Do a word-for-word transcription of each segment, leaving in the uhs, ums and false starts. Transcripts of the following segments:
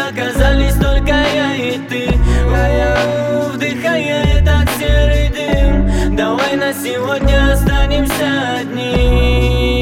оказались только я и ты. У-у-у, вдыхая этот серый дым, давай на сегодня останемся одни.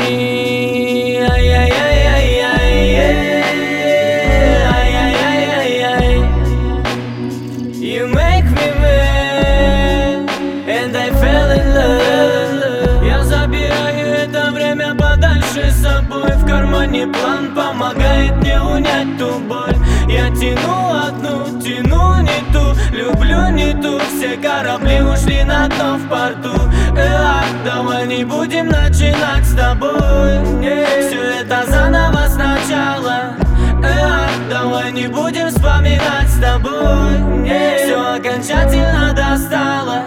Ай-яй-яй-яй-яй, you make me mad, and I fell in love. Я забираю это время подальше с собой. В кармане план помогает мне унять ту боль. Я тяну одну, тяну не ту, люблю не ту. Все корабли ушли на дно в порту. Э, давай не будем начинать с тобой, все это заново сначала. Э, давай не будем вспоминать с тобой, все окончательно достало.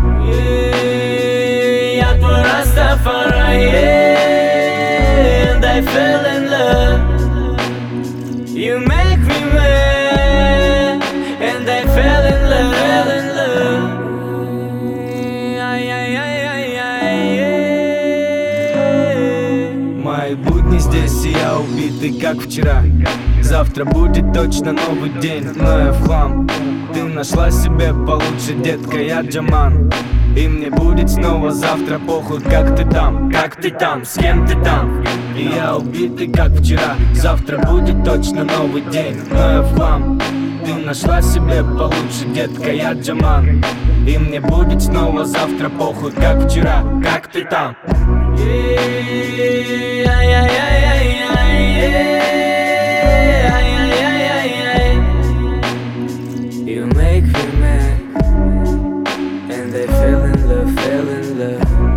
Я твой Растафари, and I fell in love. You make me mad, and I fell in love, fell in love. Мои будни здесь, и я убитый, как вчера. Завтра будет точно новый день, но я в хлам. Ты нашла себе получше, детка, я Джаман. И мне будет снова завтра похуй, как ты там, как ты там, с кем ты там. И я убитый, как вчера. Завтра будет точно новый день, но я в хлам. Ты нашла себе получше, детка, я Джаман. И мне будет снова завтра похуй, как вчера, как ты там. You make me mad, and I fell in love, fell in love.